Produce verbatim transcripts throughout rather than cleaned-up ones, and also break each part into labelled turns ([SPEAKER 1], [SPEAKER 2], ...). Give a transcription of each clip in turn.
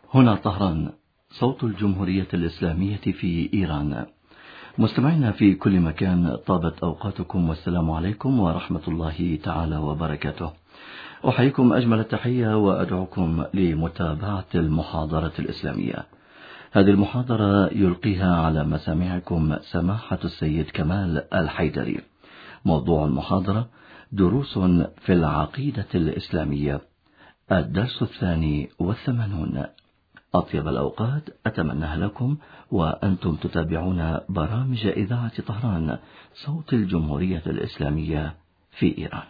[SPEAKER 1] هنا طهران، صوت الجمهورية الإسلامية في إيران. مستمعينا في كل مكان، طابت أوقاتكم والسلام عليكم ورحمة الله تعالى وبركاته. أحييكم أجمل التحية وأدعوكم لمتابعة المحاضرة الإسلامية. هذه المحاضرة يلقيها على مسامعكم سماحة السيد كمال الحيدري. موضوع المحاضرة: دروس في العقيدة الإسلامية، الدرس الثاني والثمانون. أطيب الأوقات أتمناها لكم وأنتم تتابعون برامج إذاعة طهران، صوت الجمهورية الإسلامية في إيران.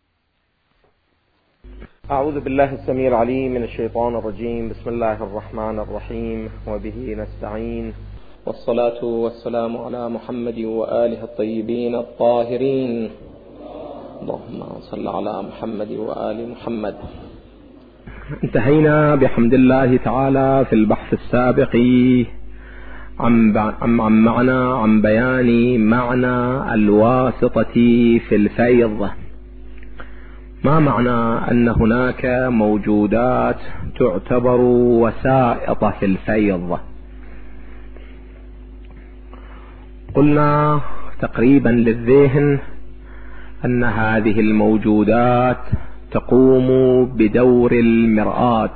[SPEAKER 2] أعوذ بالله السميع العليم من الشيطان الرجيم. بسم الله الرحمن الرحيم، وبه نستعين، والصلاة والسلام على محمد وآله الطيبين الطاهرين. اللهم صل على محمد وآل محمد. انتهينا بحمد الله تعالى في البحث السابق عن, عن معنى عن بيان معنى الواسطة في الفيض. ما معنى أن هناك موجودات تعتبر وسائط في الفيض؟ قلنا تقريبا للذهن أن هذه الموجودات تقوم بدور المرآة،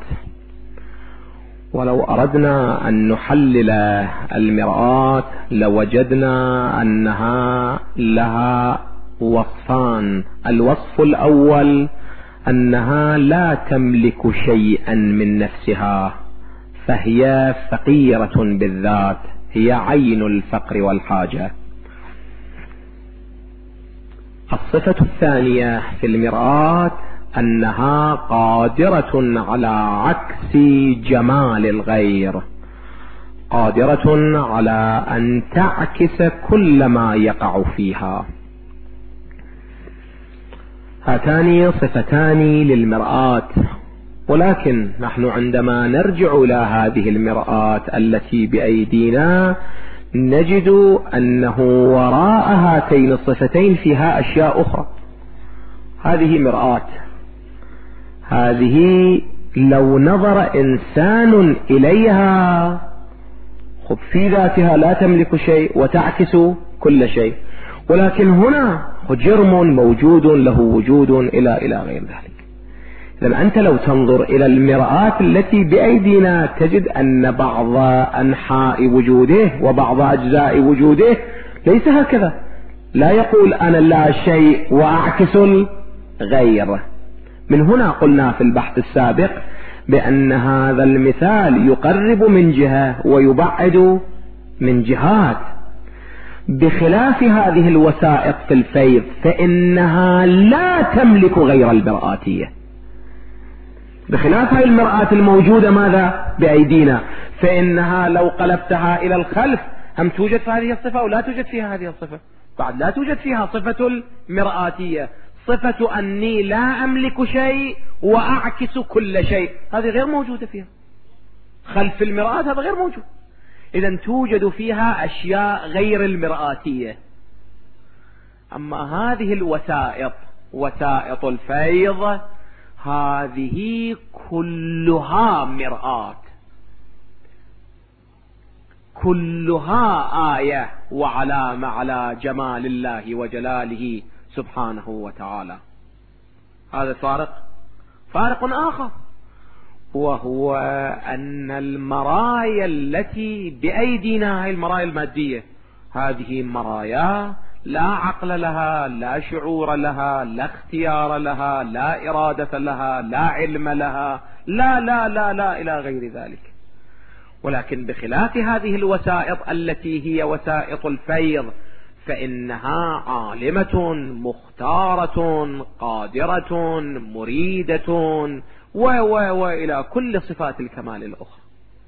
[SPEAKER 2] ولو أردنا أن نحلل المرآة لوجدنا أنها لها وصفان. الوصف الأول أنها لا تملك شيئا من نفسها، فهي فقيرة بالذات، هي عين الفقر والحاجة. الصفة الثانية في المرآة أنها قادرة على عكس جمال الغير، قادرة على أن تعكس كل ما يقع فيها. هاتان صفتان للمرآة، ولكن نحن عندما نرجع إلى هذه المرآة التي بأيدينا نجد أنه وراء هاتين الصفتين فيها أشياء أخرى. هذه مرآة، هذه لو نظر إنسان إليها خب في ذاتها لا تملك شيء وتعكس كل شيء، ولكن هنا جرم موجود له وجود إلى إلى غير ذلك. لأن أنت لو تنظر إلى المرآة التي بأيدينا تجد أن بعض أنحاء وجوده وبعض أجزاء وجوده ليس هكذا، لا يقول أنا لا شيء وأعكس الغير. من هنا قلنا في البحث السابق بأن هذا المثال يقرب من جهة ويبعد من جهات، بخلاف هذه الوسائط في الفيض فإنها لا تملك غير المرآتية. بخلاف هذه المرآة الموجودة ماذا بأيدينا، فإنها لو قلبتها إلى الخلف هم توجد في هذه الصفة ولا توجد فيها هذه الصفة، بعد لا توجد فيها صفة المرآتية، صفة أني لا أملك شيء وأعكس كل شيء، هذه غير موجودة فيها. خلف المرآة هذا غير موجود، إذن توجد فيها أشياء غير المرآتية. أما هذه الوسائط، وسائط الفيض، هذه كلها مرآة، كلها آية وعلامة على جمال الله وجلاله سبحانه وتعالى. هذا فارق فارق آخر، وهو أن المرايا التي بأيدينا هي المرايا المادية، هذه مرايا لا عقل لها، لا شعور لها، لا اختيار لها، لا إرادة لها، لا علم لها، لا لا لا لا إلى غير ذلك. ولكن بخلاف هذه الوسائط التي هي وسائط الفيض فإنها عالمة مختارة قادرة مريدة و و وإلى كل صفات الكمال الأخرى.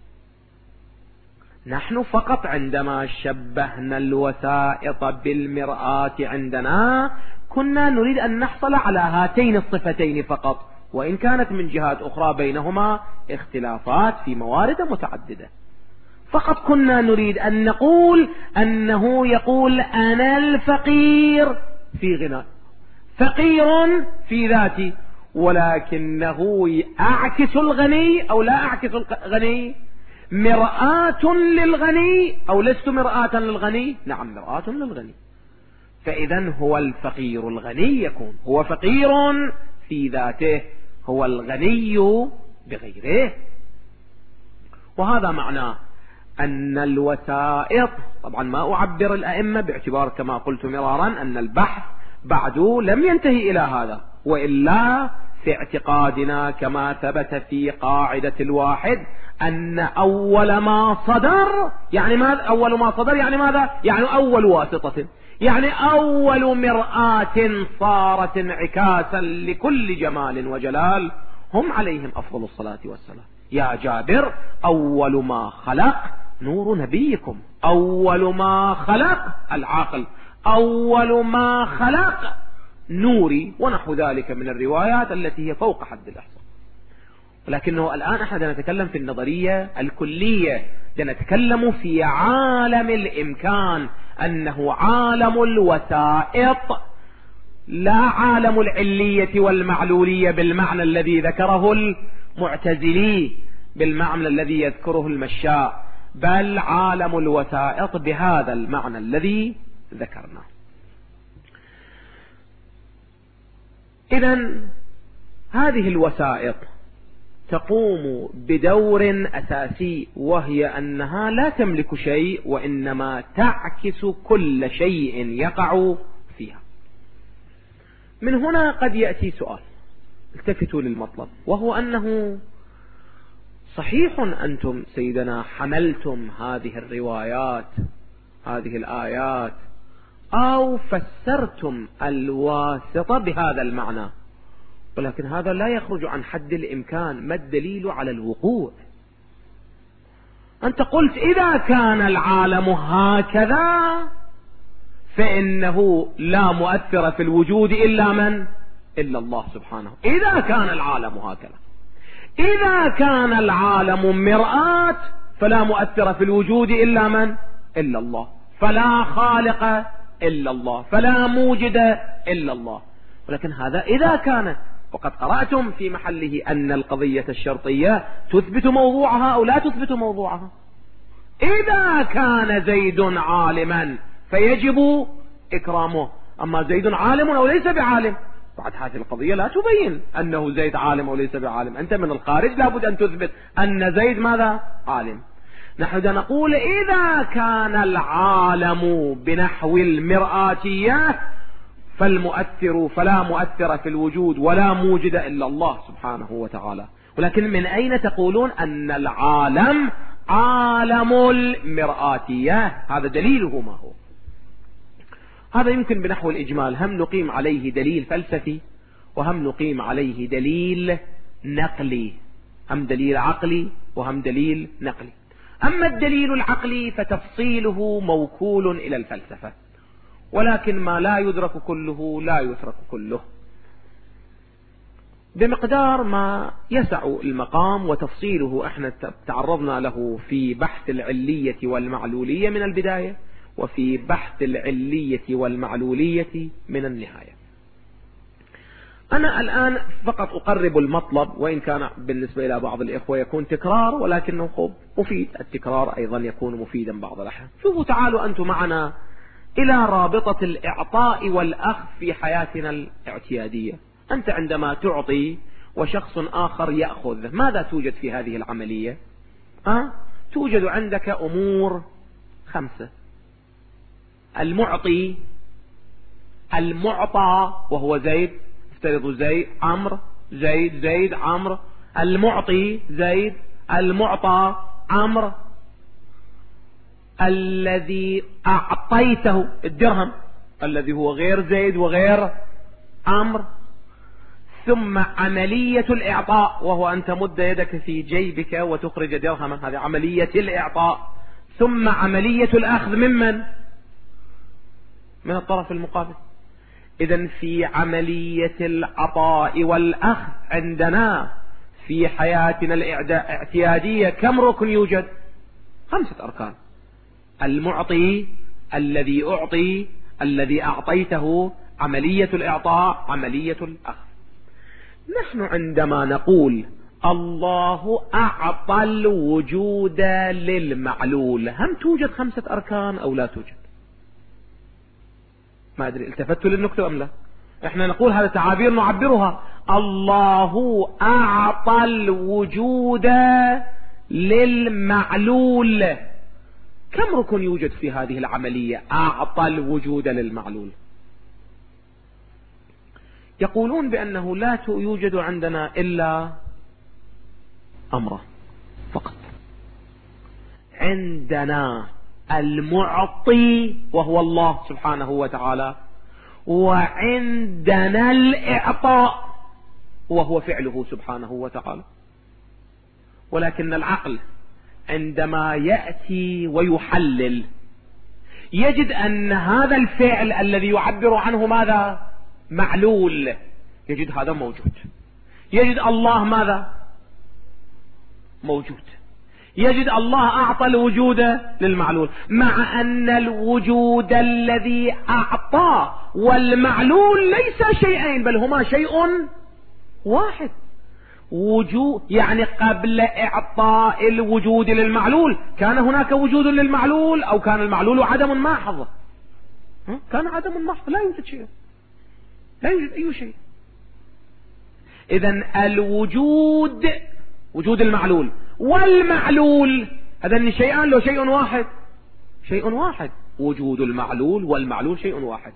[SPEAKER 2] نحن فقط عندما شبهنا الوسائط بالمرآة عندنا كنا نريد أن نحصل على هاتين الصفتين فقط، وإن كانت من جهات أخرى بينهما اختلافات في موارد متعددة. فقط كنا نريد أن نقول أنه يقول أنا الفقير في غنى، فقير في ذاتي، ولكنه أعكس الغني أو لا أعكس الغني؟ مرآة للغني أو لست مرآة للغني؟ نعم مرآة للغني. فإذا هو الفقير الغني يكون، هو فقير في ذاته، هو الغني بغيره. وهذا معناه أن الوسائط، طبعا ما أعبر الأئمة باعتبار كما قلت مرارا أن البحث بعد لم ينتهي إلى هذا، وإلا في اعتقادنا كما ثبت في قاعدة الواحد أن أول ما صدر يعني ماذا؟ أول ما صدر يعني ماذا؟ يعني أول واسطة، يعني أول مرآة صارت انعكاسا لكل جمال وجلال هم عليهم أفضل الصلاة والسلام. يا جابر أول ما خلق نور نبيكم، أول ما خلق العقل، أول ما خلق نوري، ونحو ذلك من الروايات التي هي فوق حد الإحصاء. ولكنه الآن احنا نتكلم في النظرية الكلية، نتكلم في عالم الإمكان، أنه عالم الوسائط لا عالم العلية والمعلولية بالمعنى الذي ذكره المعتزلي، بالمعنى الذي يذكره المشاء، بل عالم الوسائط بهذا المعنى الذي ذكرناه. إذن هذه الوسائط تقوم بدور أساسي، وهي أنها لا تملك شيء وإنما تعكس كل شيء يقع فيها. من هنا قد يأتي سؤال، التفتوا للمطلب، وهو أنه صحيح أنتم سيدنا حملتم هذه الروايات، هذه الآيات، أو فسرتم الواسطة بهذا المعنى، ولكن هذا لا يخرج عن حد الإمكان. ما الدليل على الوقوع؟ أنت قلت إذا كان العالم هكذا فإنه لا مؤثر في الوجود إلا من؟ إلا الله سبحانه. إذا كان العالم هكذا، إذا كان العالم مرآة فلا مؤثر في الوجود إلا من؟ إلا الله، فلا خالق إلا الله، فلا موجد إلا الله. ولكن هذا إذا كان، وقد قرأتم في محله أن القضية الشرطية تثبت موضوعها أو لا تثبت موضوعها. إذا كان زيد عالما فيجب إكرامه، أما زيد عالم أو ليس بعالم، بعد هذه القضية لا تبين أنه زيد عالم أو ليس بعالم، أنت من الخارج لابد أن تثبت أن زيد ماذا؟ عالم. نحن نقول إذا كان العالم بنحو المرآتية فالمؤثر فلا مؤثر في الوجود ولا موجد إلا الله سبحانه وتعالى. ولكن من أين تقولون أن العالم عالم المرآتية؟ هذا دليله ما هو؟ هذا يمكن بنحو الإجمال هم نقيم عليه دليل فلسفي، وهم نقيم عليه دليل نقلي، هم دليل عقلي وهم دليل نقلي. أما الدليل العقلي فتفصيله موكول إلى الفلسفة، ولكن ما لا يدرك كله لا يترك كله بمقدار ما يسع المقام، وتفصيله احنا تعرضنا له في بحث العلية والمعلولية من البداية، وفي بحث العلية والمعلولية من النهاية. أنا الآن فقط أقرب المطلب، وإن كان بالنسبة إلى بعض الإخوة يكون تكرار، ولكنه مفيد، التكرار أيضا يكون مفيدا بعض الأحيان. شوفوا تعالوا أنتم معنا إلى رابطة الإعطاء والأخذ في حياتنا الاعتيادية. أنت عندما تعطي وشخص آخر يأخذ، ماذا توجد في هذه العملية؟ أه؟ توجد عندك أمور خمسة: المعطي، المعطى وهو زيد، افترضوا زيد عمرو، زيد زيد عمرو، المعطي زيد، المعطى عمرو، الذي أعطيته الدرهم الذي هو غير زيد وغير عمرو، ثم عملية الإعطاء وهو أن تمد يدك في جيبك وتخرج درهما، هذه عملية الإعطاء، ثم عملية الأخذ ممن؟ من الطرف المقابل. إذن في عملية العطاء والأخذ عندنا في حياتنا الاعتيادية كم ركن يوجد؟ خمسة أركان: المعطي، الذي أعطي، الذي أعطيته، عملية الإعطاء، عملية الأخذ. نحن عندما نقول الله أعطى الوجود للمعلول، هم توجد خمسة أركان أو لا توجد؟ ما أدري التفتوا للنكتة أم لا. احنا نقول هذا تعابير نعبرها، الله أعطى الوجود للمعلول. كم ركن يوجد في هذه العملية أعطى الوجود للمعلول؟ يقولون بأنه لا يوجد عندنا إلا أمره فقط. عندنا المعطي وهو الله سبحانه وتعالى، وعندنا الإعطاء وهو فعله سبحانه وتعالى. ولكن العقل عندما يأتي ويحلل يجد أن هذا الفعل الذي يعبر عنه ماذا؟ معلول. يجد هذا موجود، يجد الله ماذا؟ موجود، يجد الله أعطى الوجود للمعلول، مع أن الوجود الذي أعطاه والمعلول ليس شيئين بل هما شيء واحد. وجود يعني قبل إعطاء الوجود للمعلول كان هناك وجود للمعلول، أو كان المعلول عدم محض؟ كان عدم محض، لا يوجد شيء، لا يوجد أي شيء. إذن الوجود وجود المعلول والمعلول هذان شيئان لو شيء واحد؟ شيء واحد. وجود المعلول والمعلول شيء واحد.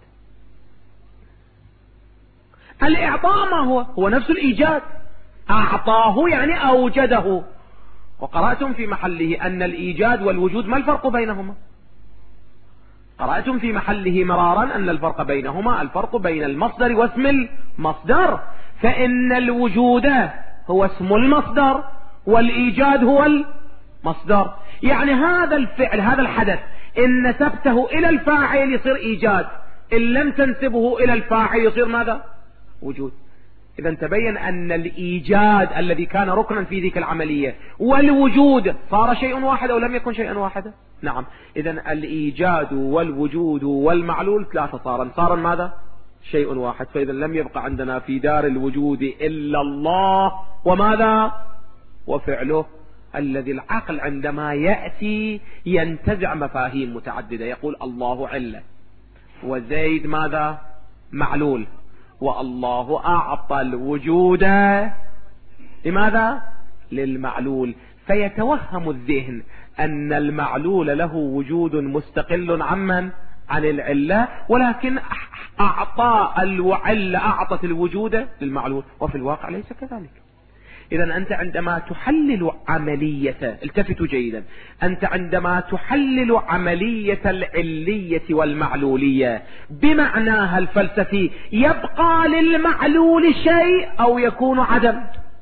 [SPEAKER 2] الإعطاء ما هو؟ هو نفس الإيجاد، أعطاه يعني أوجده. وقرأتم في محله أن الإيجاد والوجود ما الفرق بينهما؟ قرأتم في محله مرارا أن الفرق بينهما الفرق بين المصدر واسم المصدر، فإن الوجود هو اسم المصدر والإيجاد هو المصدر. يعني هذا الفعل هذا الحدث إن نسبته إلى الفاعل يصير إيجاد، إن لم تنسبه إلى الفاعل يصير ماذا؟ وجود. إذا تبين أن الإيجاد الذي كان ركنا في ذيك العملية والوجود صار شيء واحد أو لم يكن شيئا واحدا؟ نعم. إذا الإيجاد والوجود والمعلول ثلاثة صارا صارا ماذا؟ شيء واحد. فإذا لم يبقى عندنا في دار الوجود إلا الله وماذا؟ وفعله، الذي العقل عندما يأتي ينتزع مفاهيم متعددة، يقول الله علة وزيد ماذا؟ معلول، والله أعطى الوجود لماذا؟ للمعلول. فيتوهم الذهن أن المعلول له وجود مستقل عمن؟ عن العلة، ولكن أعطى العلة أعطت الوجود للمعلول، وفي الواقع ليس كذلك. إذا أنت عندما تحلل عملية، التفتوا جيدا، أنت عندما تحلل عملية العلية والمعلولية بمعناها الفلسفي يبقى للمعلول شيء أو يكون عدم؟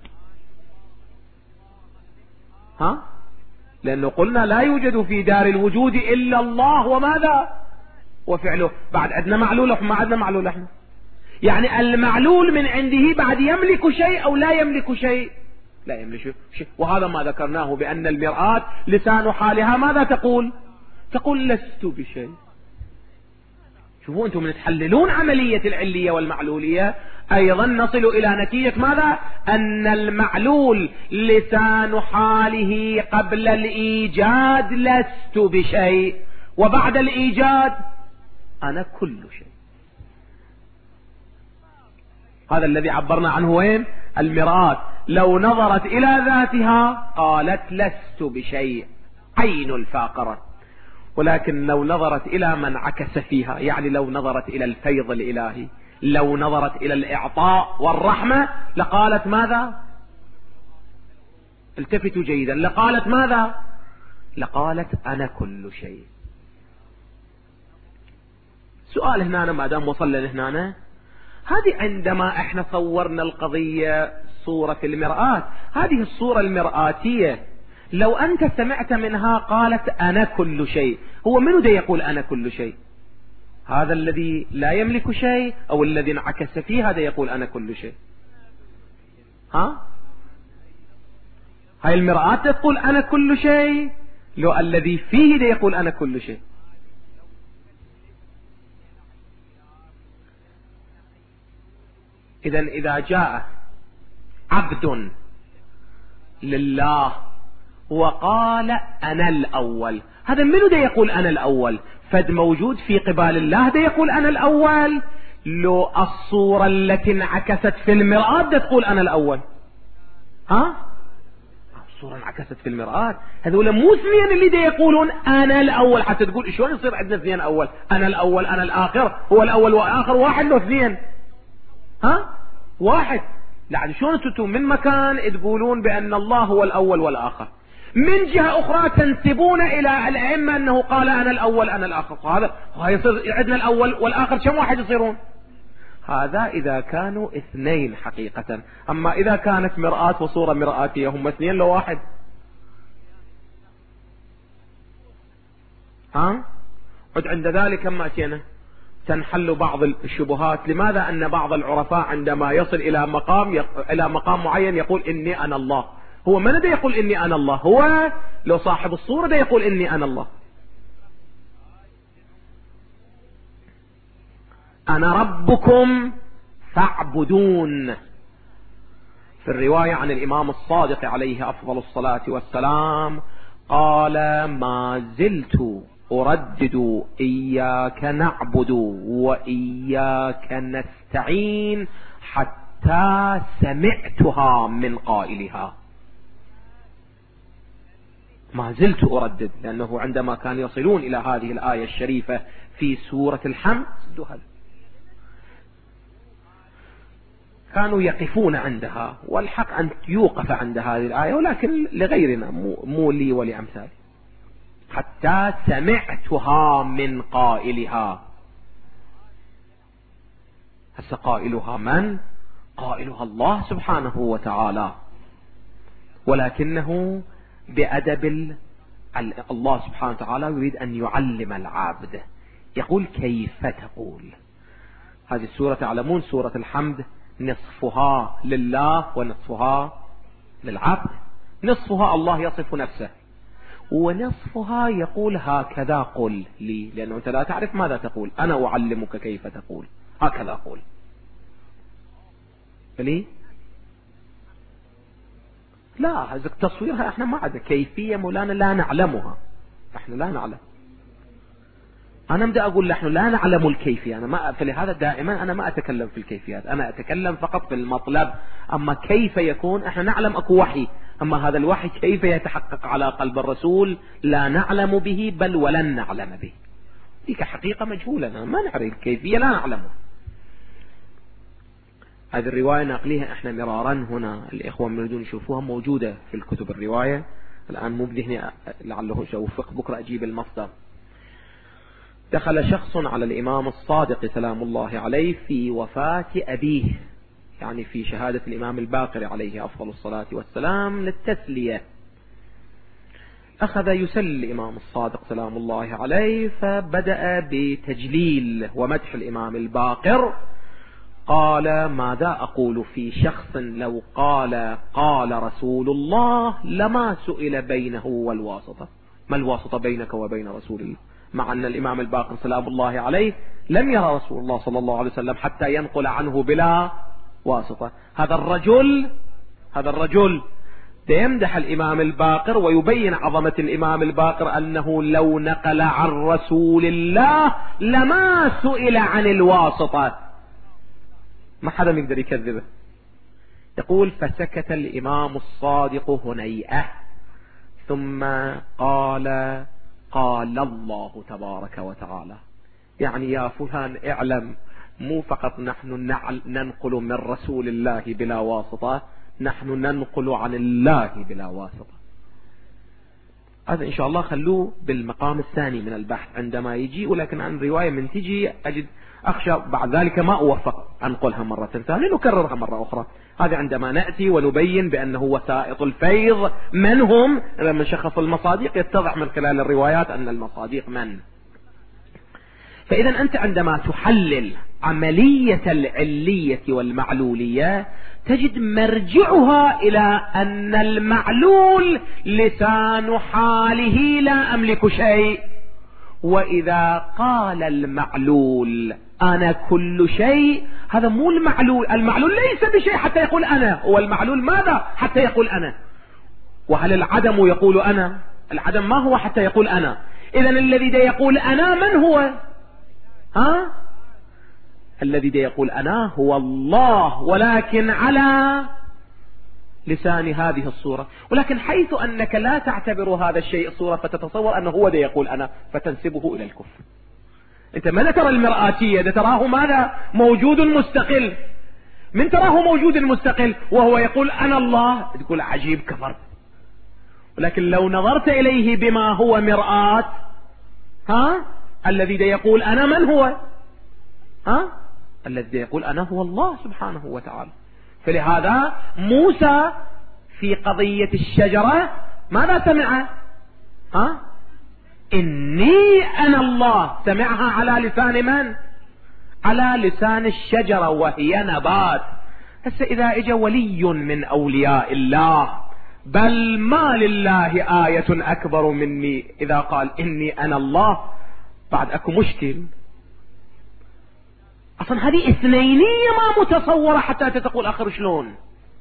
[SPEAKER 2] ها؟ لأنه قلنا لا يوجد في دار الوجود إلا الله وماذا؟ وفعله. بعد عندنا معلول وما عندنا معلول احنا. يعني المعلول من عنده بعد يملك شيء أو لا يملك شيء؟ لا يملك شيء. وهذا ما ذكرناه بأن المرآة لسان حالها ماذا تقول؟ تقول لست بشيء. شوفوا أنتم من تحللون عملية العلية والمعلولية أيضا نصل إلى نتيجة ماذا؟ أن المعلول لسان حاله قبل الإيجاد لست بشيء، وبعد الإيجاد أنا كل شيء. هذا الذي عبرنا عنه وين؟ المرآة لو نظرت إلى ذاتها قالت لست بشيء، عين الفاقرة. ولكن لو نظرت إلى من عكس فيها، يعني لو نظرت إلى الفيض الإلهي، لو نظرت إلى الإعطاء والرحمة، لقالت ماذا؟ التفتوا جيدا، لقالت ماذا؟ لقالت أنا كل شيء. سؤال هنا ما دام وصلنا هنا، هذه عندما احنا صورنا القضية صورة المرآة، هذه الصورة المرآتية لو أنت سمعت منها قالت أنا كل شيء، هو منو ده يقول أنا كل شيء؟ هذا الذي لا يملك شيء أو الذي انعكس فيه هذا يقول أنا كل شيء؟ ها؟ هاي المرآة تقول أنا كل شيء، لو الذي فيه ده يقول أنا كل شيء. إذن إذا جاء عبد لله وقال أنا الأول، هذا منو ده يقول أنا الأول؟ فد موجود في قبال الله ده يقول أنا الأول؟ لو الصورة التي انعكست في المرآة ده تقول أنا الأول؟ ها؟ الصورة انعكست في المرآة، هذول مو اثنين اللي ده يقولون أنا الأول، حتى تقول شلون يصير عندنا اثنين أول؟ أنا الأول أنا الآخر، هو الأول والآخر واحد لو اثنين؟ ها؟ واحد. لعد شلون انتم من مكان تقولون بأن الله هو الأول والآخر، من جهة أخرى تنسبون إلى الأئمة أنه قال أنا الأول أنا الآخر، هذا يصير عندنا الأول والآخر كم واحد يصيرون؟ هذا إذا كانوا اثنين حقيقة، أما إذا كانت مرآة وصورة مرآتية هم اثنين لو واحد. ها؟ عد عند ذلك كما أتينا تنحل بعض الشبهات. لماذا؟ أن بعض العرفاء عندما يصل إلى مقام يق... إلى مقام معين يقول إني أنا الله. هو من ده يقول إني أنا الله؟ هو لو صاحب الصورة ده يقول إني أنا الله. أنا ربكم فاعبدون. في الرواية عن الإمام الصادق عليه أفضل الصلاة والسلام قال ما زلت أردد إياك نعبد وإياك نستعين حتى سمعتها من قائلها. ما زلت أردد، لأنه عندما كانوا يصلون إلى هذه الآية الشريفة في سورة الحمد كانوا يقفون عندها، والحق أن يوقف عند هذه الآية، ولكن لغيرنا مو لي ولأمثالي. حتى سمعتها من قائلها. هسه قائلها من؟ قائلها الله سبحانه وتعالى، ولكنه بأدب الله سبحانه وتعالى يريد أن يعلم العابد. يقول كيف تقول. هذه السورة تعلمون سورة الحمد نصفها لله ونصفها للعبد. نصفها الله يصف نفسه، ونصفها يقول هكذا قل لي، لأنه أنت لا تعرف ماذا تقول، أنا أعلمك كيف تقول، هكذا قل لي. لا، هذا تصويرها احنا ما عندنا كيفية مولانا، لا نعلمها، احنا لا نعلم. انا بدي اقول نحن لا نعلم الكيفية، انا ما، فلهذا دائما انا ما اتكلم في الكيفيات، انا اتكلم فقط في المطلب. اما كيف يكون احنا نعلم اكو وحي، اما هذا الوحي كيف يتحقق على قلب الرسول لا نعلم به، بل ولن نعلم به. ديك حقيقة مجهولة، ما نعرف الكيفية، لا نعلمها. هذه الرواية نقليها احنا مرارا هنا، الاخوة من يريدون يشوفوها موجودة في الكتب الرواية، الان مو بذهني لعله اوفق بكرة اجيب المصدر. دخل شخص على الامام الصادق سلام الله عليه في وفاة ابيه، يعني في شهادة الامام الباقر عليه افضل الصلاة والسلام للتسلية. اخذ يسلي الامام الصادق سلام الله عليه، فبدأ بتجليل ومدح الامام الباقر. قال ماذا أقول في شخص لو قال قال رسول الله لما سئل بينه والواسطة؟ ما الواسطة بينك وبين رسول الله؟ مع أن الإمام الباقر سلام الله عليه لم يرى رسول الله صلى الله عليه وسلم حتى ينقل عنه بلا واسطة. هذا الرجل هذا الرجل يمدح الإمام الباقر ويبين عظمة الإمام الباقر أنه لو نقل عن رسول الله لما سئل عن الواسطة، ما حدا يقدر يكذبه. يقول فسكت الإمام الصادق هنيئة ثم قال قال الله تبارك وتعالى. يعني يا فلان اعلم، مو فقط نحن ننقل من رسول الله بلا واسطة، نحن ننقل عن الله بلا واسطة. هذا إن شاء الله خلوه بالمقام الثاني من البحث عندما يجي، ولكن عن رواية من تجي أجد أخشى بعد ذلك ما أوفق أنقلها مرة ثانية، نكررها مرة أخرى. هذا عندما نأتي ونبين بأنه وسائط الفيض من هم، لما شخص المصادق يتضح من خلال الروايات أن المصادق من. فإذا أنت عندما تحلل عملية العلية والمعلولية تجد مرجعها إلى أن المعلول لسان حاله لا أملك شيء، وإذا قال المعلول أنا كل شيء، هذا مو المعلول. المعلول ليس بشيء حتى يقول أنا، هو المعلول ماذا حتى يقول أنا؟ وهل العدم يقول أنا؟ العدم ما هو حتى يقول أنا. إذن الذي دا يقول أنا من هو؟ ها؟ الذي دا يقول أنا هو الله، ولكن على لسان هذه الصورة. ولكن حيث أنك لا تعتبر هذا الشيء صورة فتتصور أنه هو دا يقول أنا، فتنسبه إلى الكفر. أنت ما ترى المرآتية، ده تراه ماذا؟ موجود مستقل. من تراه موجود مستقل وهو يقول أنا الله، تقول عجيب كفر. ولكن لو نظرت إليه بما هو مرآة، ها؟ الذي دا يقول أنا من هو؟ ها؟ الذي دا يقول أنا هو الله سبحانه وتعالى. فلهذا موسى في قضية الشجرة ماذا سمع؟ ها؟ إني أنا الله، سمعها على لسان من؟ على لسان الشجرة وهي نبات. هسه إذا اجى ولي من أولياء الله، بل ما لله آية أكبر مني، إذا قال إني أنا الله، بعد أكو مشكل. أصلا هذه اثنينية ما متصورة حتى تقول آخر شلون.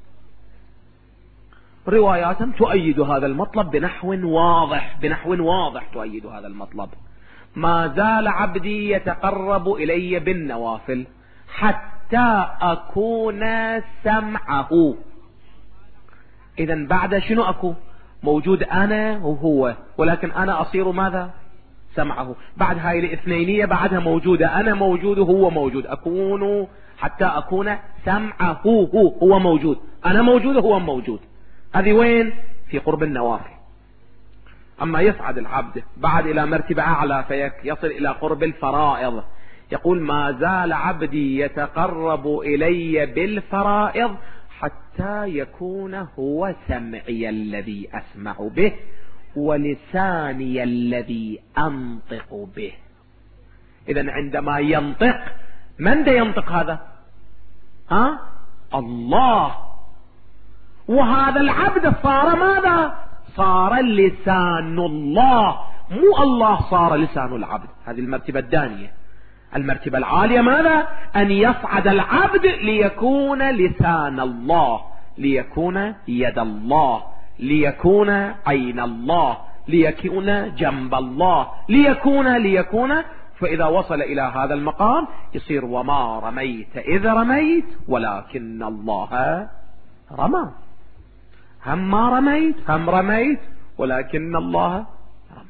[SPEAKER 2] روايات تؤيد هذا المطلب بنحو واضح، بنحو واضح تؤيد هذا المطلب. ما زال عبدي يتقرب إلي بالنوافل حتى أكون سمعه. إذن بعد شنو أكو؟ موجود أنا وهو، ولكن أنا أصير ماذا؟ سمعه. بعد هاي الاثنينية بعدها موجودة، أنا موجود وهو موجود، أكون حتى أكون سمعه، هو هو موجود، أنا موجود وهو موجود. هذه وين؟ في قرب النوافل. أما يصعد العبد بعد إلى مرتبة أعلى فيصل إلى قرب الفرائض، يقول ما زال عبدي يتقرب إلي بالفرائض حتى يكون هو سمعي الذي أسمع به ولساني الذي أنطق به. إذن عندما ينطق، من دا ينطق هذا؟ ها؟ الله. وهذا العبد صار ماذا؟ صار لسان الله، مو الله صار لسان العبد. هذه المرتبة الثانية. المرتبة العالية ماذا؟ أن يصعد العبد ليكون لسان الله، ليكون يد الله، ليكون عين الله، ليكون جنب الله، ليكون ليكون فإذا وصل إلى هذا المقام يصير وما رميت إذ رميت ولكن الله رمى. هم ما رميت، هم رميت ولكن الله رمى.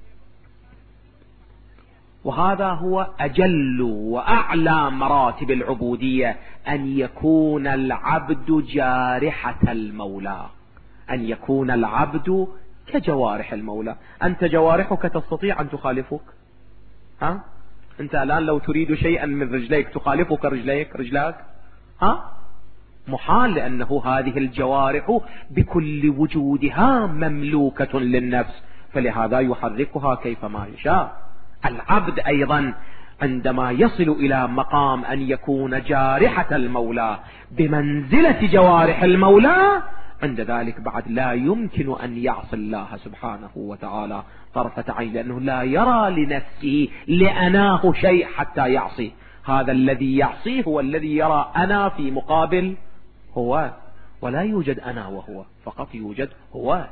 [SPEAKER 2] وهذا هو أجل وأعلى مراتب العبودية، أن يكون العبد جارحة المولى، أن يكون العبد كجوارح المولى. أنت جوارحك تستطيع أن تخالفك؟ ها؟ أنت الآن لو تريد شيئا من رجليك تخالفك رجليك رجلاك؟ ها؟ محال، لأنه هذه الجوارح بكل وجودها مملوكة للنفس، فلهذا يحركها كيفما يشاء. العبد أيضا عندما يصل إلى مقام أن يكون جارحة المولى بمنزلة جوارح المولى، عند ذلك بعد لا يمكن أن يعصي الله سبحانه وتعالى طرفة عين، لأنه لا يرى لنفسه لأناه شيء حتى يعصي. هذا الذي يعصيه هو الذي يرى أنا في مقابل هو، ولا يوجد أنا وهو، فقط يوجد هو.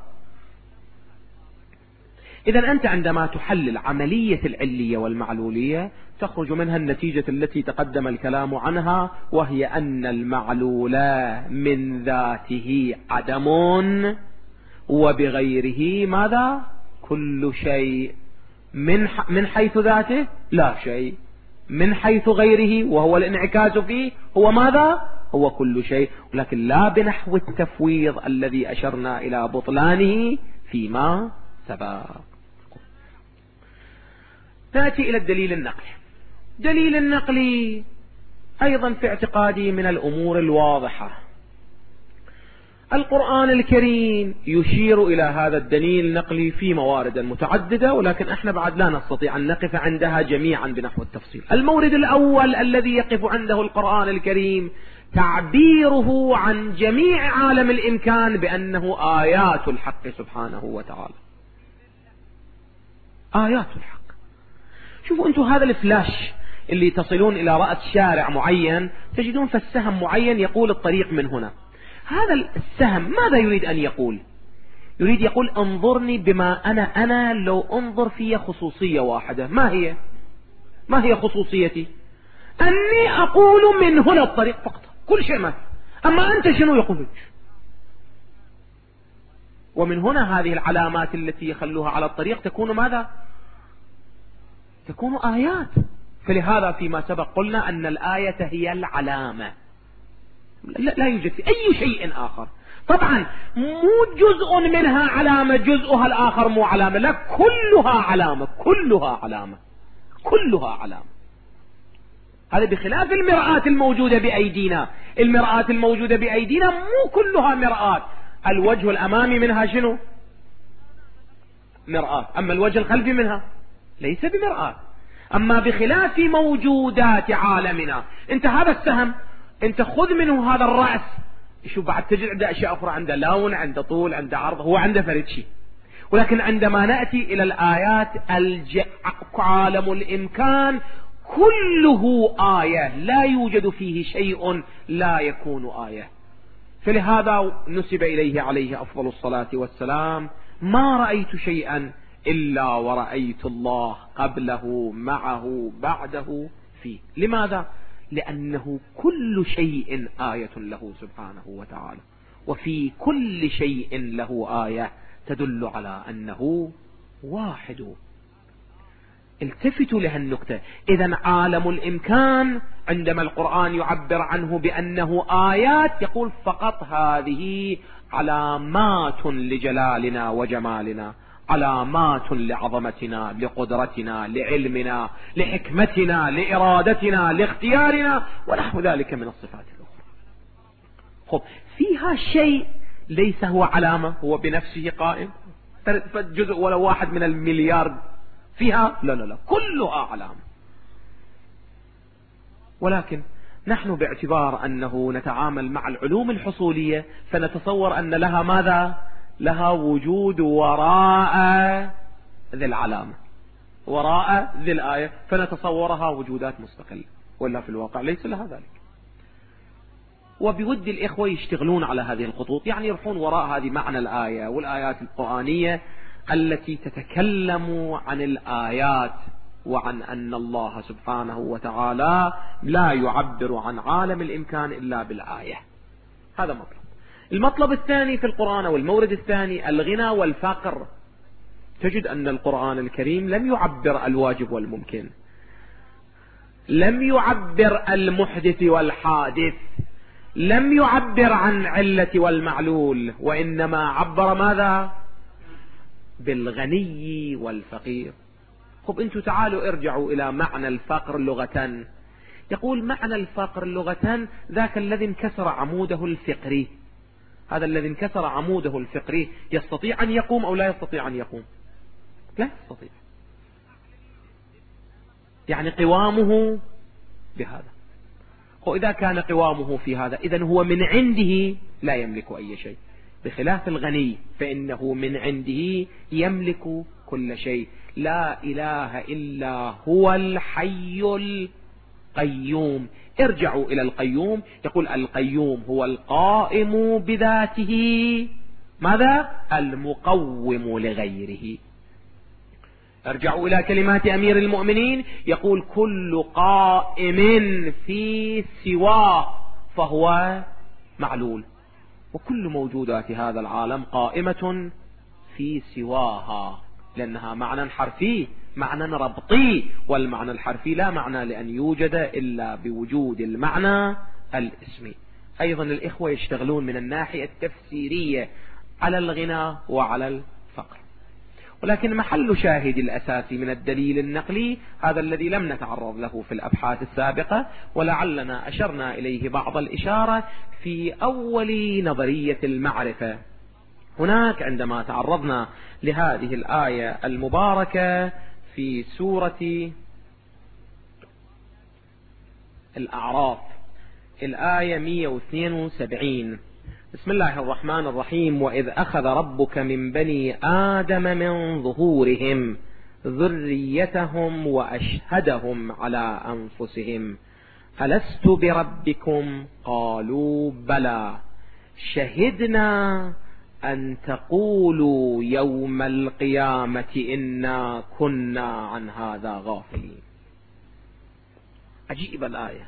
[SPEAKER 2] إذا أنت عندما تحلل عملية العلية والمعلولية تخرج منها النتيجة التي تقدم الكلام عنها، وهي أن المعلول من ذاته عدم، وبغيره ماذا؟ كل شيء. من من حيث ذاته لا شيء، من حيث غيره وهو الانعكاس فيه هو ماذا؟ هو كل شيء، ولكن لا بنحو التفويض الذي أشرنا إلى بطلانه فيما سبق. نأتي إلى الدليل النقلي. دليل النقلي أيضا في اعتقادي من الأمور الواضحة. القرآن الكريم يشير إلى هذا الدليل النقلي في موارد متعددة، ولكن احنا بعد لا نستطيع أن نقف عندها جميعا بنحو التفصيل. المورد الأول الذي يقف عنده القرآن الكريم تعبيره عن جميع عالم الإمكان بأنه آيات الحق سبحانه وتعالى. آيات الحق. شوفوا أنتم هذا الفلاش اللي تصلون إلى رأس شارع معين تجدون فالسهم معين يقول الطريق من هنا. هذا السهم ماذا يريد أن يقول؟ يريد يقول انظرني بما أنا أنا لو انظر في خصوصية واحدة. ما هي؟ ما هي خصوصيتي؟ أني أقول من هنا الطريق فقط، كل شيء ما. أما أنت شنو يقول؟ ومن هنا هذه العلامات التي يخلوها على الطريق تكون ماذا؟ تكون آيات. فلهذا فيما سبق قلنا أن الآية هي العلامة، لا, لا يوجد في أي شيء آخر. طبعا مو جزء منها علامة جزءها الآخر مو علامة، لا، كلها علامة، كلها علامة، كلها علامة. هذا بخلاف المرآة الموجودة بأيدينا. المرآة الموجودة بأيدينا مو كلها مرآة. الوجه الأمامي منها شنو؟ مرآة. أما الوجه الخلفي منها ليس بمرآة. أما بخلاف موجودات عالمنا، أنت هذا السهم أنت خذ منه هذا الرأس، شو بعد تجد عنده أشياء أخرى، عنده لون، عنده طول، عنده عرض، هو عنده فرد شيء. ولكن عندما نأتي إلى الآيات الج... عالم الإمكان كله آية، لا يوجد فيه شيء لا يكون آية. فلهذا نسب إليه عليه أفضل الصلاة والسلام: ما رأيت شيئا إلا ورأيت الله قبله معه بعده فيه. لماذا؟ لأنه كل شيء آية له سبحانه وتعالى، وفي كل شيء له آية تدل على أنه واحد. التفتوا لهالنقطة. إذن عالم الإمكان عندما القرآن يعبر عنه بأنه آيات يقول فقط هذه علامات لجلالنا وجمالنا، علامات لعظمتنا، لقدرتنا، لعلمنا، لحكمتنا، لإرادتنا، لاختيارنا ونحو ذلك من الصفات الأخرى. خب فيها شيء ليس هو علامة، هو بنفسه قائم، جزء ولا واحد من المليار فيها؟ لا لا لا، كلها علامة. ولكن نحن باعتبار أنه نتعامل مع العلوم الحصولية فنتصور أن لها ماذا؟ لها وجود وراء ذي العلامة، وراء ذي الآية، فنتصورها وجودات مستقلة، ولا في الواقع ليس لها ذلك. وبود الإخوة يشتغلون على هذه الخطوط، يعني يروحون وراء هذه معنى الآية والآيات القرآنية التي تتكلم عن الآيات وعن أن الله سبحانه وتعالى لا يعبر عن عالم الإمكان إلا بالآية. هذا مطلب. المطلب الثاني في القرآن والمورد الثاني الغنى والفقر. تجد أن القرآن الكريم لم يعبر الواجب والممكن، لم يعبر المحدث والحادث، لم يعبر عن علة والمعلول، وإنما عبر ماذا؟ بالغني والفقير. خب انتوا تعالوا ارجعوا إلى معنى الفقر لغة. يقول معنى الفقر لغة ذاك الذي انكسر عموده الفقري. هذا الذي انكسر عموده الفقري يستطيع أن يقوم أو لا يستطيع أن يقوم؟ لا يستطيع. يعني قوامه بهذا. وإذا كان قوامه في هذا إذن هو من عنده لا يملك أي شيء، بخلاف الغني فإنه من عنده يملك كل شيء. لا إله إلا هو الحي القيوم. ارجعوا إلى القيوم. يقول القيوم هو القائم بذاته، ماذا؟ المقوم لغيره. ارجعوا إلى كلمات أمير المؤمنين، يقول كل قائم في سواه فهو معلول. وكل موجودات هذا العالم قائمة في سواها، لأنها معنى حرفي، معنى ربطي، والمعنى الحرفي لا معنى لأن يوجد إلا بوجود المعنى الاسمي. أيضا الإخوة يشتغلون من الناحية التفسيرية على الغنى وعلى الفقر، ولكن محل شاهد الأساسي من الدليل النقلي هذا الذي لم نتعرض له في الأبحاث السابقة، ولعلنا أشرنا إليه بعض الإشارة في أول نظرية المعرفة. هناك عندما تعرضنا لهذه الآية المباركة في سورة الأعراف الآية مئة واثنين وسبعين، بسم الله الرحمن الرحيم: وإذ أخذ ربك من بني آدم من ظهورهم ذريتهم وأشهدهم على أنفسهم ألست بربكم قالوا بلى شهدنا أن تقولوا يوم القيامة إنا كنا عن هذا غافلين. عجيب الآية.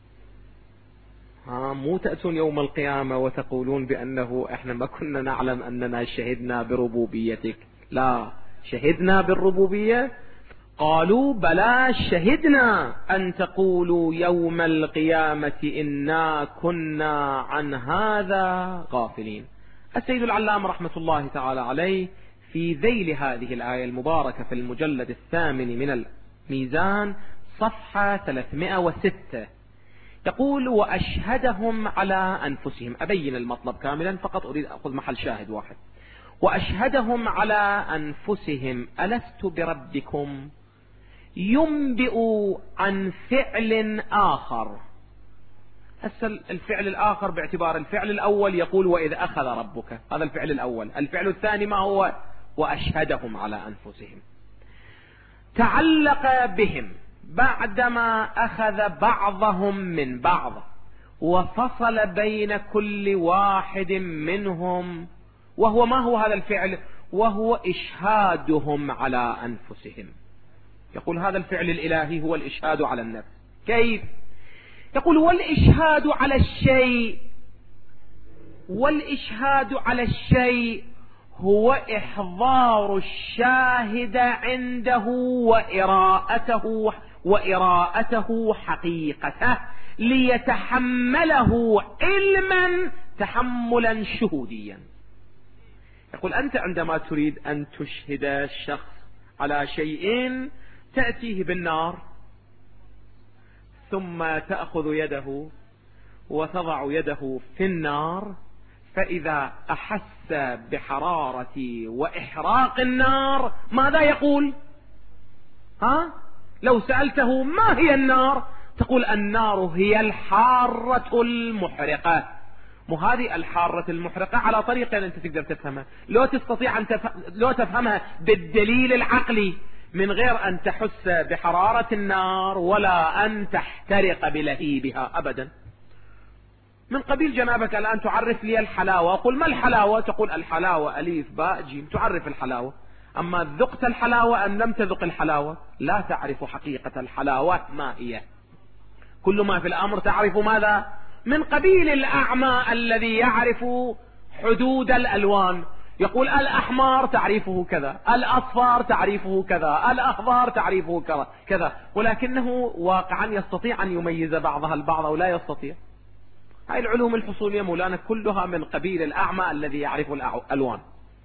[SPEAKER 2] ها مو تأتون يوم القيامة وتقولون بأنه إحنا ما كنا نعلم أننا شهدنا بربوبيتك، لا، شهدنا بالربوبية. قالوا بلى شهدنا أن تقولوا يوم القيامة إنا كنا عن هذا غافلين. السيد العلامة رحمة الله تعالى عليه في ذيل هذه الآية المباركة في المجلد الثامن من الميزان صفحة ثلاثمائة وستة يقول وأشهدهم على أنفسهم. أبين المطلب كاملا، فقط أريد أخذ محل شاهد واحد. وأشهدهم على أنفسهم ألست بربكم ينبئ عن فعل آخر. هسه الفعل الآخر باعتبار الفعل الأول يقول وإذ أخذ ربك، هذا الفعل الأول. الفعل الثاني ما هو؟ وأشهدهم على أنفسهم. تعلق بهم بعدما أخذ بعضهم من بعض وفصل بين كل واحد منهم، وهو ما هو هذا الفعل؟ وهو إشهادهم على أنفسهم. يقول هذا الفعل الإلهي هو الإشهاد على النفس. كيف؟ يقول والإشهاد على الشيء والإشهاد على الشيء هو إحضار الشاهد عنده وإراءته وإراءته حقيقته ليتحمله علما تحملا شهوديا. يقول أنت عندما تريد أن تشهد الشخص على شيء تأتيه بالنار ثم تأخذ يده وتضع يده في النار، فإذا أحس بحرارة وإحراق النار ماذا يقول؟ ها؟ لو سألته ما هي النار تقول النار هي الحارة المحرقة. مو هذه الحارة المحرقة على طريقة أنت تقدر تفهمها، لو تستطيع أن تف... لو تفهمها بالدليل العقلي من غير أن تحس بحرارة النار ولا أن تحترق بلهيبها أبدا. من قبيل جنابك الآن تعرف لي الحلاوة، أقول ما الحلاوة؟ تقول الحلاوة أليف باء جيم، تعرف الحلاوة. أما ذقت الحلاوة أم لم تذق الحلاوة؟ لا تعرف حقيقة الحلاوة ما هي. كل ما في الأمر تعرف ماذا؟ من قبيل الأعمى الذي يعرف حدود الألوان، يقول الأحمر تعريفه كذا، الأصفر تعريفه كذا، الأخضر تعريفه كذا كذا، ولكنه واقعا يستطيع أن يميز بعضها البعض أو لا يستطيع. هاي العلوم الحصولية مولانا كلها من قبيل الأعمى الذي يعرف الألوان.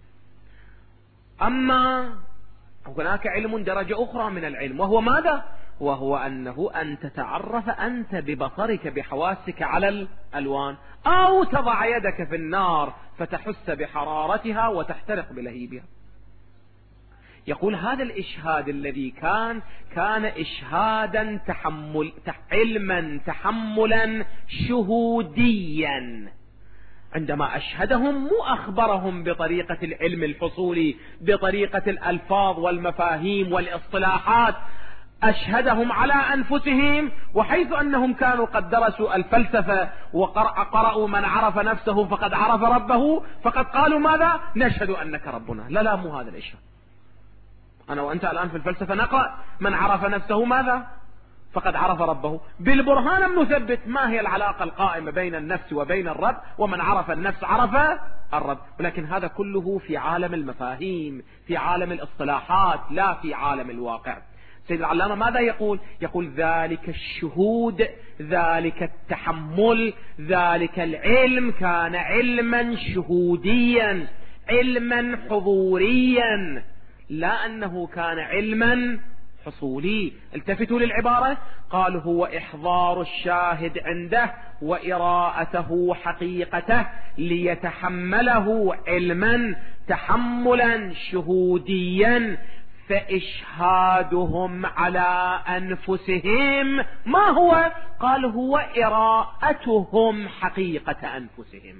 [SPEAKER 2] أما هناك علم درجة أخرى من العلم، وهو ماذا؟ وهو أنه أن تتعرف أنت ببصرك بحواسك على الألوان، أو تضع يدك في النار فتحس بحرارتها وتحترق بلهيبها. يقول هذا الإشهاد الذي كان كان إشهادا تحمل علما تحملا شهوديا. عندما أشهدهم مو أخبرهم بطريقة العلم الحصولي بطريقة الألفاظ والمفاهيم والاصطلاحات، أشهدهم على أنفسهم، وحيث أنهم كانوا قد درسوا الفلسفة وقرأوا من عرف نفسه فقد عرف ربه، فقد قالوا ماذا؟ نشهد أنك ربنا. لا لا مو هذا الإشهاد. أنا وأنت الآن في الفلسفة نقرأ من عرف نفسه ماذا؟ فقد عرف ربه. بالبرهان نثبت ما هي العلاقة القائمة بين النفس وبين الرب، ومن عرف النفس عرف الرب. ولكن هذا كله في عالم المفاهيم، في عالم الاصطلاحات، لا في عالم الواقع. سيد العلامة ماذا يقول؟ يقول ذلك الشهود، ذلك التحمل، ذلك العلم كان علما شهوديا، علما حضوريا، لا أنه كان علما حصولي. التفتوا للعبارة، قال هو إحضار الشاهد عنده وإراءته حقيقته ليتحمله علما تحملا شهوديا، فإشهادهم على أنفسهم ما هو؟ قال هو إراءتهم حقيقة أنفسهم.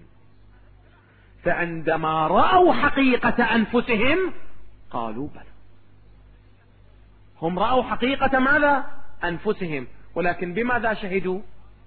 [SPEAKER 2] فعندما رأوا حقيقة أنفسهم قالوا بلى. هم رأوا حقيقة ماذا؟ أنفسهم، ولكن بماذا شهدوا؟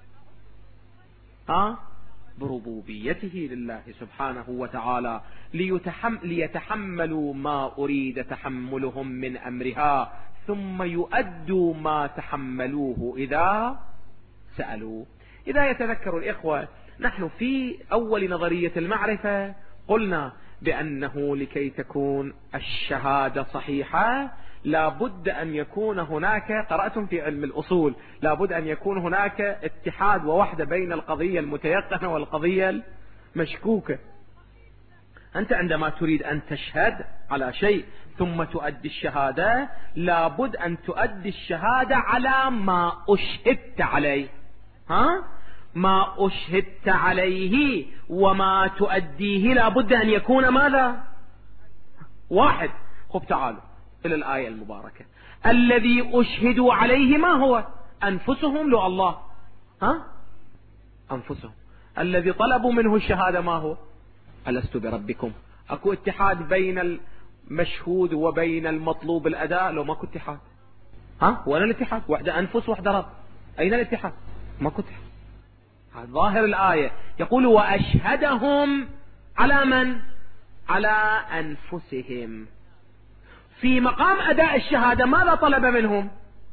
[SPEAKER 2] ها؟ بربوبيته لله سبحانه وتعالى، ليتحم ليتحملوا ما أريد تحملهم من أمرها، ثم يؤدوا ما تحملوه إذا سألوا. إذا يتذكر الإخوة، نحن في أول نظرية المعرفة قلنا بأنه لكي تكون الشهادة صحيحة لابد أن يكون هناك، قرأتم في علم الأصول، لابد أن يكون هناك اتحاد ووحدة بين القضية المتيقنة والقضية المشكوكة. أنت عندما تريد أن تشهد على شيء ثم تؤدي الشهادة، لابد أن تؤدي الشهادة على ما أشهدت عليه. ها؟ ما أشهدت عليه وما تؤديه لابد أن يكون ماذا؟ واحد. خب تعالوا إلى الآية المباركة. الذي أشهدوا عليه ما هو؟ أنفسهم لو الله. ها؟ أنفسهم. الذي طلبوا منه الشهادة ما هو؟ ألست بربكم. أكو اتحاد بين المشهود وبين المطلوب الأداء لو ماكو اتحاد؟ ها؟ وين الاتحاد؟ وحدة أنفس وحدة رب. أين الاتحاد؟ ماكو اتحاد. ظاهر الآية يقول وأشهدهم على من؟ على أنفسهم. في مقام أداء الشهادة ماذا طلب منهم؟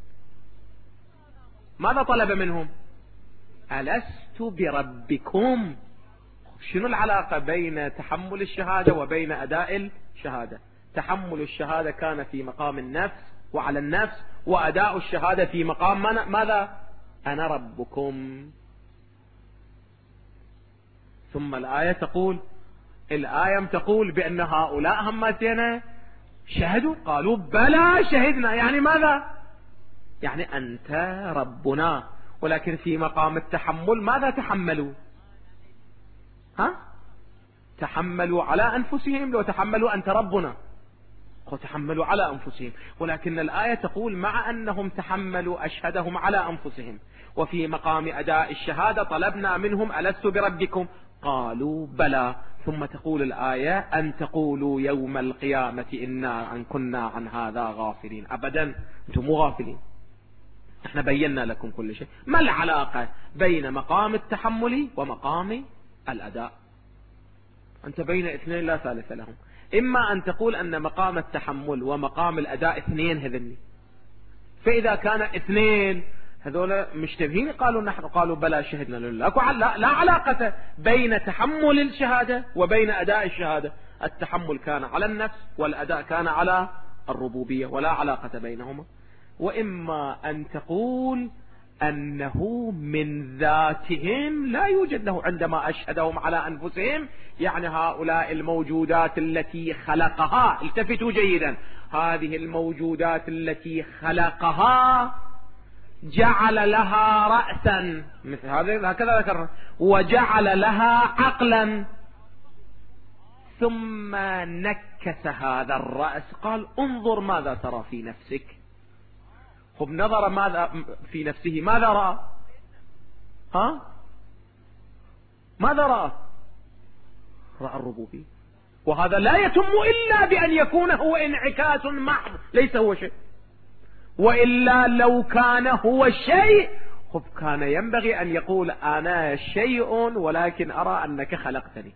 [SPEAKER 2] ماذا طلب منهم؟ ألست بربكم. شنو العلاقة بين تحمل الشهادة وبين أداء الشهادة؟ تحمل الشهادة كان في مقام النفس وعلى النفس، وأداء الشهادة في مقام ماذا؟ أنا ربكم. ثم الآية تقول، الآية تقول بأن هؤلاء همتين شهدوا، قالوا بلى شهدنا. يعني ماذا؟ يعني أنت ربنا. ولكن في مقام التحمل ماذا تحملوا؟ ها؟ تحملوا على أنفسهم. لو تحملوا أنت ربنا وتحملوا على أنفسهم، ولكن الآية تقول مع أنهم تحملوا أشهدهم على أنفسهم، وفي مقام أداء الشهادة طلبنا منهم ألست بربكم، قالوا بلى. ثم تقول الآية أن تقولوا يوم القيامة إنا عن كنا عن هذا غافلين. أبدا، أنتم مو غافلين، احنا بينا لكم كل شيء. ما العلاقة بين مقام التحمل ومقام الأداء؟ أنت بين اثنين لا ثالث لهم. إما أن تقول أن مقام التحمل ومقام الأداء اثنين هذني، فإذا كان اثنين هذول مشتبهين قالوا نحن، قالوا بلى شهدنا لله. لا, لا علاقة بين تحمل الشهادة وبين أداء الشهادة. التحمل كان على النفس والأداء كان على الربوبية، ولا علاقة بينهما. وإما أن تقول أنه من ذاتهم لا يوجد له عندما أشهدهم على أنفسهم، يعني هؤلاء الموجودات التي خلقها، التفتوا جيدا، هذه الموجودات التي خلقها جعل لها رأسا، مثل هذا هكذا ذكرنا، وجعل لها عقلا، ثم نكس هذا الرأس قال انظر ماذا ترى في نفسك. خب نظر ماذا في نفسه، ماذا رأى؟ ها؟ ماذا رأى؟ رأى الربوبية. وهذا لا يتم إلا بأن يكون هو انعكاس محض، ليس هو شيء. وإلا لو كان هو شيء خب كان ينبغي أن يقول أنا شيء ولكن أرى أنك خلقتني.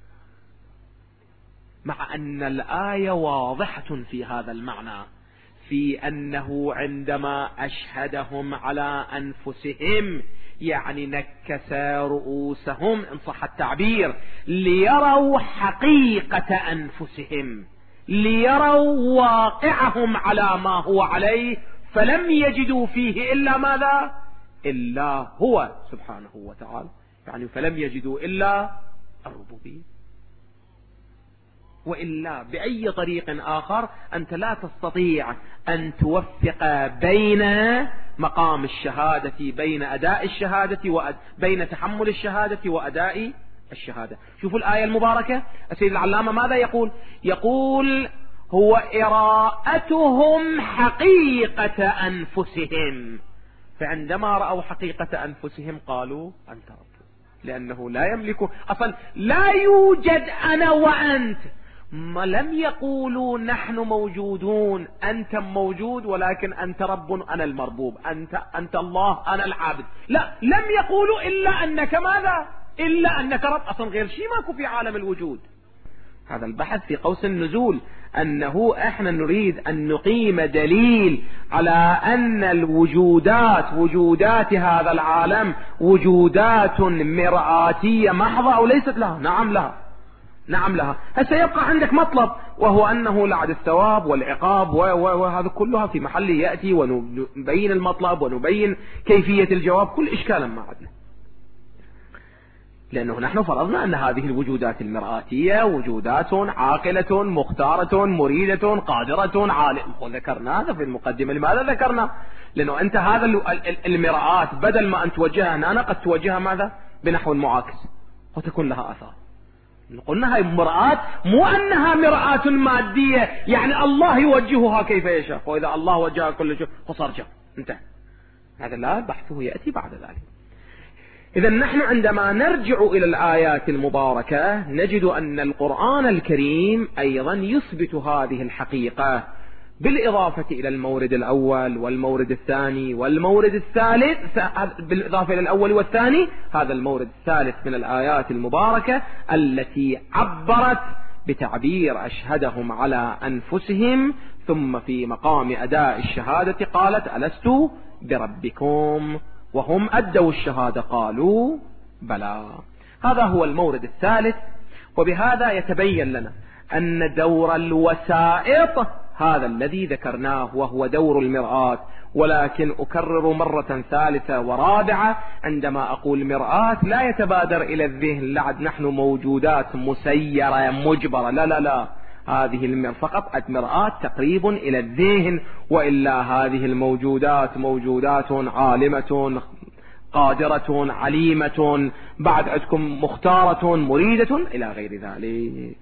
[SPEAKER 2] مع أن الآية واضحة في هذا المعنى، في أنه عندما أشهدهم على أنفسهم يعني نكس رؤوسهم إن صح التعبير، ليروا حقيقة أنفسهم، ليروا واقعهم على ما هو عليه، فلم يجدوا فيه إلا ماذا؟ إلا هو سبحانه وتعالى. يعني فلم يجدوا إلا الربوبية. وإلا بأي طريق آخر أنت لا تستطيع أن توفق بين مقام الشهادة، بين أداء الشهادة وبين تحمل الشهادة وأداء الشهادة. شوفوا الآية المباركة، السيد العلامة ماذا يقول؟ يقول هو إراءتهم حقيقة أنفسهم، فعندما رأوا حقيقة أنفسهم قالوا أنت رب، لأنه لا يملك أصلا، لا يوجد أنا وأنت. ما لم يقولوا نحن موجودون، أنت موجود ولكن أنت رب أنا المربوب، أنت, أنت الله أنا العابد، لا، لم يقولوا إلا أنك ماذا؟ إلا أنك رب. أصلا غير شيء ماكو في عالم الوجود. هذا البحث في قوس النزول، أنه إحنا نريد أن نقيم دليل على أن الوجودات وجودات هذا العالم وجودات مرآتية محضة أو ليست لها. نعم لها، نعم لها. هسه يبقى عندك مطلب، وهو أنه لعد الثواب والعقاب وهذا كلها في محل يأتي، ونبين المطلب ونبين كيفية الجواب، كل إشكالا ما عندنا، لأنه نحن فرضنا أن هذه الوجودات المرآتية وجودات عاقلة مختارة مريدة قادرة عالمة، وذكرنا هذا في المقدمة. لماذا ذكرنا؟ لأنه أنت هذا المرآة بدل ما أن توجهها هنا قد توجهها ماذا؟ بنحو المعاكس وتكون لها أثار. قلنا هاي مرآة، مو أنها مرآة مادية يعني الله يوجهها كيف يشاء، وإذا الله وجهها كل شيء فصار جاء انتهى. هذا لا، بحثه يأتي بعد ذلك. إذا نحن عندما نرجع إلى الآيات المباركة نجد أن القرآن الكريم أيضا يثبت هذه الحقيقة، بالإضافة إلى المورد الأول والمورد الثاني والمورد الثالث، بالإضافة إلى الأول والثاني، هذا المورد الثالث من الآيات المباركة التي عبرت بتعبير أشهدهم على أنفسهم، ثم في مقام أداء الشهادة قالت ألست بربكم، وهم أدوا الشهادة قالوا بلى. هذا هو المورد الثالث. وبهذا يتبين لنا أن دور الوسائط هذا الذي ذكرناه وهو دور المرآة. ولكن أكرر مرة ثالثة ورابعة، عندما أقول مرآة لا يتبادر إلى الذهن لعد نحن موجودات مسيرة مجبرة، لا لا لا، هذه المرآة فقط مرآة تقريب إلى الذهن، وإلا هذه الموجودات موجودات عالمة قادرة عليمة، بعد عندكم مختارة مريدة إلى غير ذلك.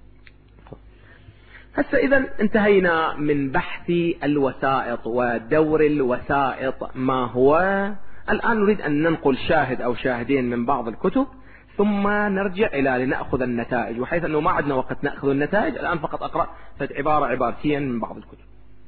[SPEAKER 2] هسه إذن انتهينا من بحث الوسائط ودور الوسائط ما هو. الآن نريد أن ننقل شاهد أو شاهدين من بعض الكتب، ثم نرجع إلى لنأخذ النتائج، وحيث أنه ما عندنا وقت نأخذ النتائج الآن فقط أقرأ عبارة عبارتين من بعض الكتب.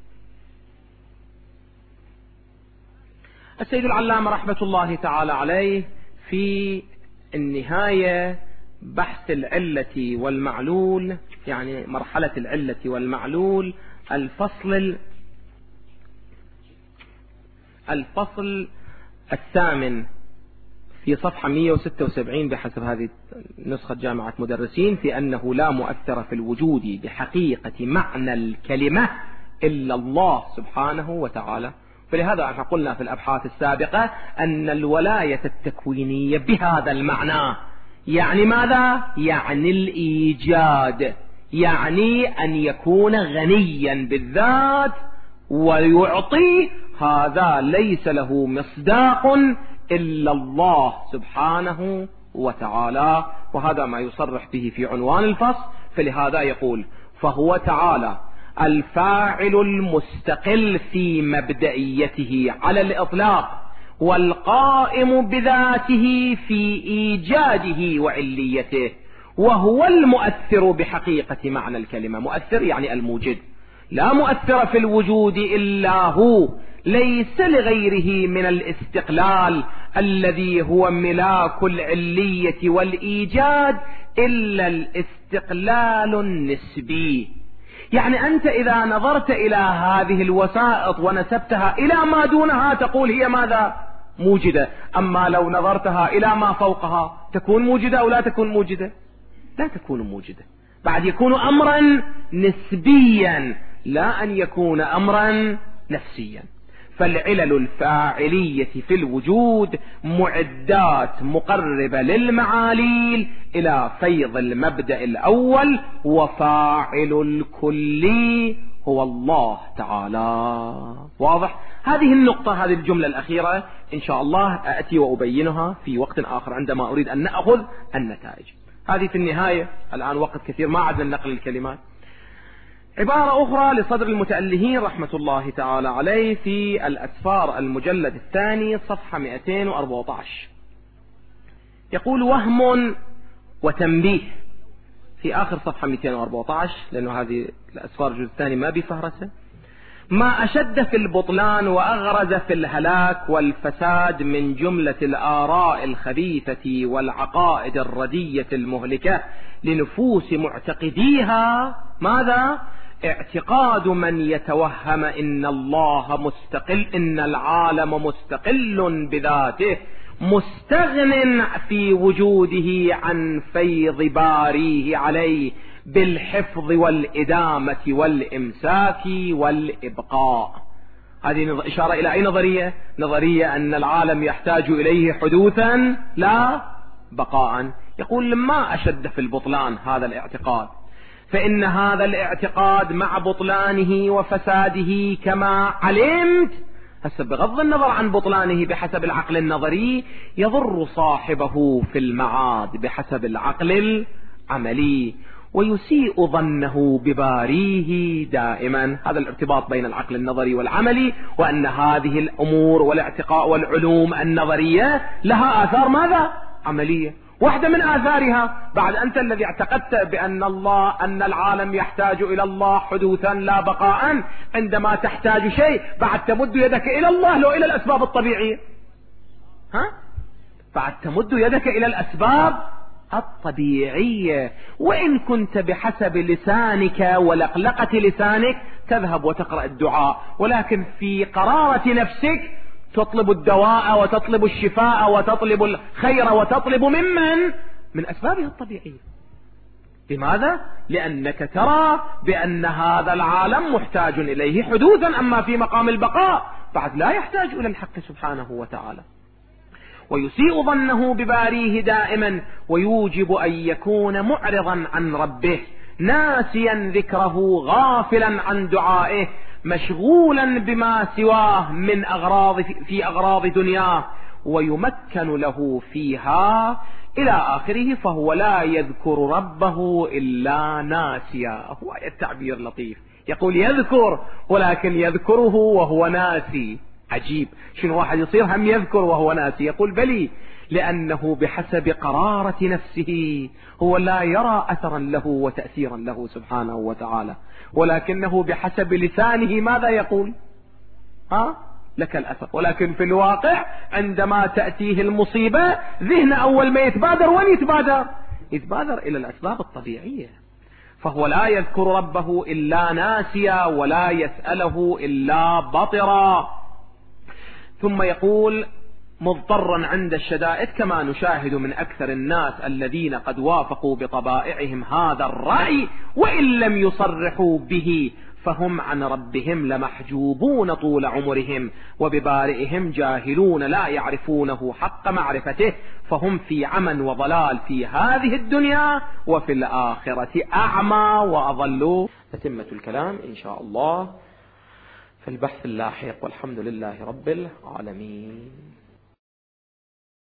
[SPEAKER 2] السيد العلامة رحمة الله تعالى عليه في النهاية بحث العلة والمعلول، يعني مرحلة العلة والمعلول، الفصل الفصل الثامن في صفحة مئة وستة وسبعين بحسب هذه نسخة جامعة مدرسين، في أنه لا مؤثر في الوجود بحقيقة معنى الكلمة إلا الله سبحانه وتعالى. فلهذا احنا قلنا في الأبحاث السابقة أن الولاية التكوينية بهذا المعنى يعني ماذا؟ يعني الإيجاد، يعني أن يكون غنيا بالذات ويعطي، هذا ليس له مصداق إلا الله سبحانه وتعالى. وهذا ما يصرح به في عنوان الفصل. فلهذا يقول فهو تعالى الفاعل المستقل في مبدئيته على الإطلاق، والقائم بذاته في إيجاده وعليته، وهو المؤثر بحقيقة معنى الكلمة. مؤثر يعني الموجد، لا مؤثر في الوجود إلا هو، ليس لغيره من الاستقلال الذي هو ملاك العلية والإيجاد إلا الاستقلال النسبي. يعني أنت إذا نظرت إلى هذه الوسائط ونسبتها إلى ما دونها تقول هي ماذا؟ موجدة. أما لو نظرتها إلى ما فوقها تكون موجدة أو لا تكون موجدة؟ لا تكون موجدة، بعد يكون أمرا نسبيا لا أن يكون أمرا نفسيا. فالعلل الفاعلية في الوجود معدات مقربة للمعاليل إلى فيض المبدأ الأول، وفاعل الكلي هو الله تعالى. واضح؟ هذه النقطة، هذه الجملة الأخيرة إن شاء الله أأتي وأبينها في وقت آخر عندما أريد أن نأخذ النتائج. هذه في النهاية، الآن وقت كثير ما عدنا نقل الكلمات. عبارة أخرى لصدر المتألهين رحمة الله تعالى عليه في الأسفار المجلد الثاني صفحة مئتين وأربعة عشر، يقول وهم وتنبيه في آخر صفحة مئتين وأربعة عشر، لأنه هذه الأسفار الجزء الثاني ما بفهرسة: ما أشد في البطلان وأغرز في الهلاك والفساد من جملة الآراء الخبيثة والعقائد الردية المهلكة لنفوس معتقديها. ماذا؟ اعتقاد من يتوهم إن الله مستقل، إن العالم مستقل بذاته مستغن في وجوده عن فيض باريه عليه بالحفظ والإدامة والإمساك والإبقاء. هذه إشارة إلى أي نظرية؟ نظرية أن العالم يحتاج إليه حدوثا لا بقاء. يقول لما أشد في البطلان هذا الاعتقاد، فإن هذا الاعتقاد مع بطلانه وفساده كما علمت، هسه بغض النظر عن بطلانه بحسب العقل النظري، يضر صاحبه في المعاد بحسب العقل العملي، ويسيء ظنه بباريه دائما. هذا الارتباط بين العقل النظري والعملي، وأن هذه الأمور والاعتقاء والعلوم النظرية لها آثار ماذا؟ عملية. واحدة من آثارها، بعد أنت الذي اعتقدت بأن الله أن العالم يحتاج إلى الله حدوثا لا بقاء، عندما تحتاج شيء بعد تمد يدك إلى الله لو إلى الأسباب الطبيعية. ها؟ بعد تمد يدك إلى الأسباب الطبيعية، وإن كنت بحسب لسانك ولقلقة لسانك تذهب وتقرأ الدعاء، ولكن في قرارة نفسك تطلب الدواء وتطلب الشفاء وتطلب الخير وتطلب ممن؟ من أسبابه الطبيعية. لماذا؟ لأنك ترى بأن هذا العالم محتاج إليه حدوثا، أما في مقام البقاء بعد لا يحتاج إلى الحق سبحانه وتعالى. ويسيء ظنه بباريه دائما، ويوجب أن يكون معرضا عن ربه، ناسيا ذكره، غافلا عن دعائه، مشغولا بما سواه من أغراض في أغراض دنياه، ويمكن له فيها إلى آخره، فهو لا يذكر ربه إلا ناسيا. هو التعبير لطيف، يقول يذكر ولكن يذكره وهو ناسي. عجيب، شنو واحد يصير هم يذكر وهو ناسي؟ يقول بلي، لأنه بحسب قرارة نفسه هو لا يرى أثرا له وتأثيرا له سبحانه وتعالى، ولكنه بحسب لسانه ماذا يقول؟ ها؟ لك الأثر. ولكن في الواقع عندما تأتيه المصيبة ذهن أول ما يتبادر وين يتبادر؟ يتبادر إلى الأسباب الطبيعية. فهو لا يذكر ربه إلا ناسيا، ولا يسأله إلا بطرا. ثم يقول مضطرا عند الشدائد، كما نشاهد من أكثر الناس الذين قد وافقوا بطبائعهم هذا الرأي وإن لم يصرحوا به، فهم عن ربهم لمحجوبون طول عمرهم، وببارئهم جاهلون لا يعرفونه حق معرفته، فهم في عمى وضلال في هذه الدنيا، وفي الآخرة أعمى وأضلوا. تتمة الكلام إن شاء الله في البحث اللاحق، والحمد لله رب العالمين.